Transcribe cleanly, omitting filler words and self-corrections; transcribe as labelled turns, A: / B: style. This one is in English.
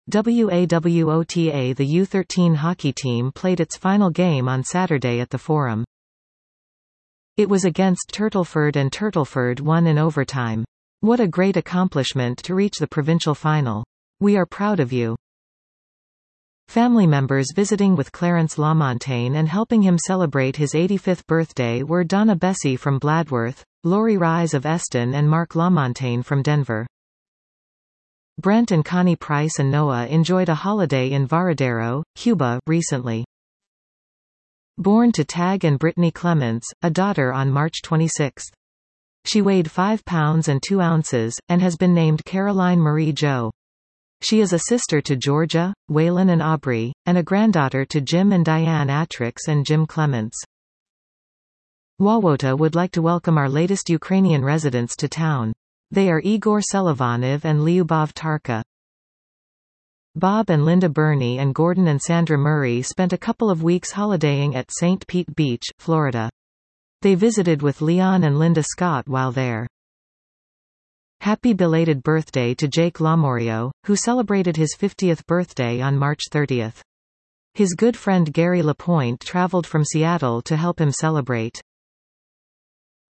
A: WAWOTA. The U13 hockey team played its final game on Saturday at the Forum. It was against Turtleford and Turtleford won in overtime. What a great accomplishment to reach the provincial final. We are proud of you. Family members visiting with Clarence Lamontagne and helping him celebrate his 85th birthday were Donna Bessie from Bladworth, Laurie Rise of Eston and Mark Lamontagne from Denver. Brent and Connie Price and Noah enjoyed a holiday in Varadero, Cuba, recently. Born to Tag and Brittany Clements, a daughter on March 26. She weighed 5 pounds and 2 ounces, and has been named Caroline Marie Jo. She is a sister to Georgia, Waylon and Aubrey, and a granddaughter to Jim and Diane Atrix and Jim Clements. Wawota would like to welcome our latest Ukrainian residents to town. They are Igor Selivanov and Lyubov Tarka. Bob and Linda Burney and Gordon and Sandra Murray spent a couple of weeks holidaying at St. Pete Beach, Florida. They visited with Leon and Linda Scott while there. Happy belated birthday to Jake Lamorio, who celebrated his 50th birthday on March 30. His good friend Gary Lapointe traveled from Seattle to help him celebrate.